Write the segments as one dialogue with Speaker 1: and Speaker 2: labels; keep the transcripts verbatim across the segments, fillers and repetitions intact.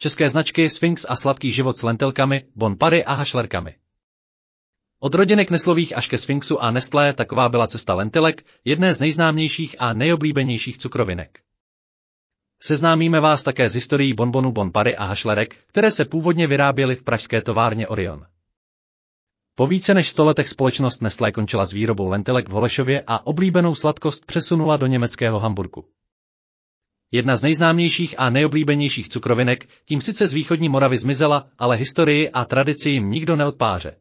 Speaker 1: České značky Sphinx a Sladký život s lentilkami, Bon Party a hašlerkami. Od rodinek Nestlových až ke Sphinxu a Nestlé taková byla cesta lentilek, jedné z nejznámějších a nejoblíbenějších cukrovinek. Seznámíme vás také s historií bonbonů Bon Party a hašlerek, které se původně vyráběly v pražské továrně Orion. Po více než sto letech společnost Nestlé končila s výrobou lentilek v Holešově a oblíbenou sladkost přesunula do německého Hamburku. Jedna z nejznámějších a nejoblíbenějších cukrovinek tím sice z východní Moravy zmizela, ale historii a tradici jim nikdo neodpáře.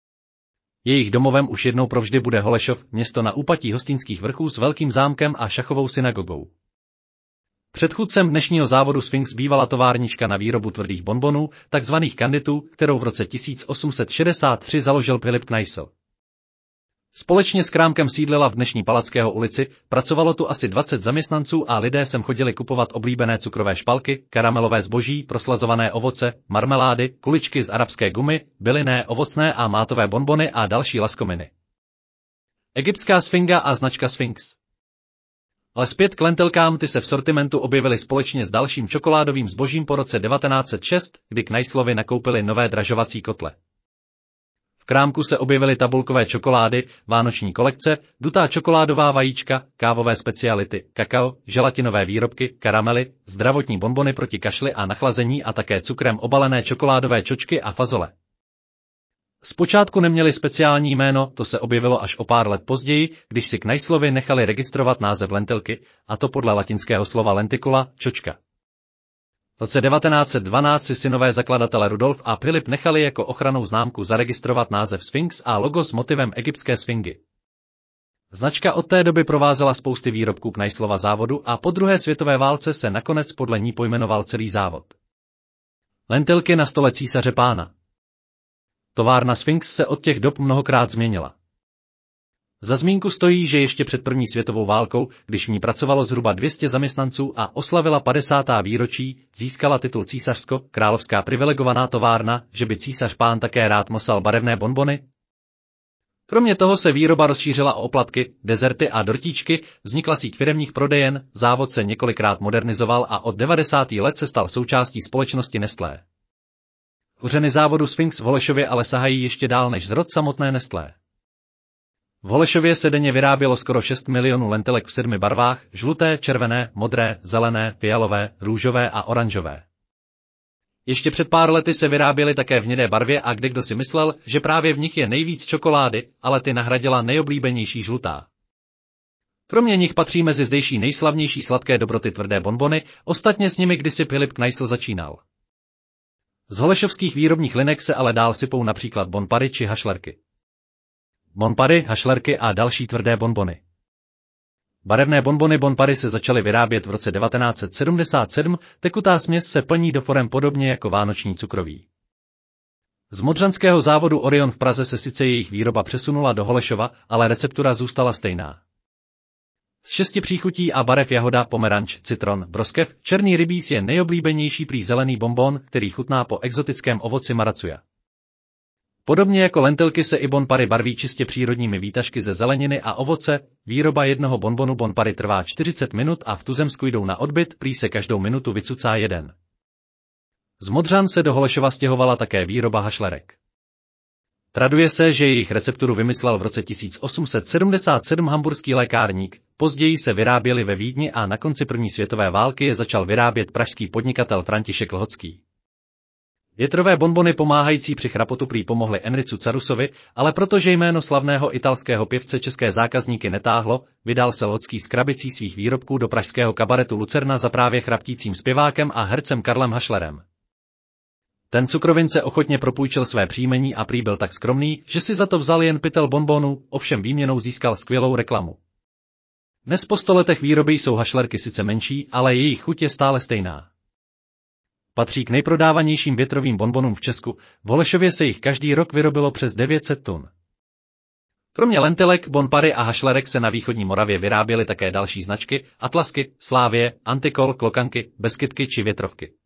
Speaker 1: Jejich domovem už jednou provždy bude Holešov, město na úpatí Hostýnských vrchů s velkým zámkem a šachovou synagogou. Předchůdcem dnešního závodu Sphinx bývala továrnička na výrobu tvrdých bonbonů, takzvaných kanditů, kterou v roce tisíc osm set šedesát tři založil Filip Kneissl. Společně s krámkem sídlila v dnešní Palackého ulici, pracovalo tu asi dvacet zaměstnanců a lidé sem chodili kupovat oblíbené cukrové špalky, karamelové zboží, proslazované ovoce, marmelády, kuličky z arabské gumy, bylinné, ovocné a mátové bonbony a další laskominy. Egyptská sfinga a značka Sphinx. Ale zpět k lentilkám, ty se v sortimentu objevily společně s dalším čokoládovým zbožím po roce devatenáct set šest, kdy Kneisslovi nakoupili nové dražovací kotle. V krámku se objevily tabulkové čokolády, vánoční kolekce, dutá čokoládová vajíčka, kávové speciality, kakao, želatinové výrobky, karamely, zdravotní bonbony proti kašli a nachlazení a také cukrem obalené čokoládové čočky a fazole. Zpočátku neměli speciální jméno, to se objevilo až o pár let později, když si Kneisslovi nechali registrovat název lentilky, a to podle latinského slova lenticula, čočka. V roce devatenáct set dvanáct si synové zakladatele Rudolf a Filip nechali jako ochrannou známku zaregistrovat název Sphinx a logo s motivem egyptské sfingy. Značka od té doby provázela spousty výrobků Kneisslova závodu a po druhé světové válce se nakonec podle ní pojmenoval celý závod. Lentilky na stole císaře pána. Továrna Sphinx se od těch dob mnohokrát změnila. Za zmínku stojí, že ještě před první světovou válkou, když v ní pracovalo zhruba dvě stě zaměstnanců a oslavila padesátá výročí, získala titul císařsko-královská privilegovaná továrna, že by císař pán také rád mosal barevné bonbony. Kromě toho se výroba rozšířila o oplatky, dezerty a dortíčky, vznikla síť firemních prodejen, závod se několikrát modernizoval a od devadesátých let se stal součástí společnosti Nestlé. Kořeny závodu Sphinx v Holešově ale sahají ještě dál než zrod samotné Nestlé. V Holešově se denně vyrábělo skoro šest milionů lentilek v sedmi barvách, žluté, červené, modré, zelené, fialové, růžové a oranžové. Ještě před pár lety se vyráběly také v hnědé barvě a kdekdo si myslel, že právě v nich je nejvíc čokolády, ale ty nahradila nejoblíbenější žlutá. Kromě nich patří mezi zdejší nejslavnější sladké dobroty tvrdé bonbony, ostatně s nimi kdysi Filip Kneissl začínal. Z holešovských výrobních linek se ale dál sypou například Bon Party či hašlerky. Bon Party, hašlerky a další tvrdé bonbony. Barevné bonbony Bon Party se začaly vyrábět v roce devatenáct set sedmdesát sedm, tekutá směs se plní do forem podobně jako vánoční cukroví. Z modřanského závodu Orion v Praze se sice jejich výroba přesunula do Holešova, ale receptura zůstala stejná. Z šesti příchutí a barev jahoda, pomeranč, citron, broskev, černý rybíz je nejoblíbenější prý zelený bonbon, který chutná po exotickém ovoci maracuja. Podobně jako lentilky se i Bon Party barví čistě přírodními výtažky ze zeleniny a ovoce, výroba jednoho bonbonu Bon Party trvá čtyřicet minut a v tuzemsku jdou na odbyt, prý se každou minutu vycucá jeden. Z Modřan se do Holešova stěhovala také výroba hašlerek. Traduje se, že jejich recepturu vymyslel v roce tisíc osm set sedmdesát sedm hamburský lékárník, později se vyráběly ve Vídni a na konci první světové války je začal vyrábět pražský podnikatel František Lhocký. Větrové bonbony pomáhající při chrapotu prý pomohly Enricu Carusovi, ale protože jméno slavného italského pěvce české zákazníky netáhlo, vydal se Lhocký s krabicí svých výrobků do pražského kabaretu Lucerna za právě chraptícím zpěvákem a hercem Karlem Hašlerem. Ten cukrovince ochotně propůjčil své příjmení a prý byl tak skromný, že si za to vzal jen pytel bonbonů, ovšem výměnou získal skvělou reklamu. Dnes po sto letech výroby jsou hašlerky sice menší, ale jejich chuť je stále stejná. Patří k nejprodávanějším větrovým bonbonům v Česku, v Holešově se jich každý rok vyrobilo přes devět set tun. Kromě lentilek, Bon Party a hašlerek se na východní Moravě vyráběly také další značky, Atlasky, Slávie, Antikol, Klokanky, Beskytky či Větrovky.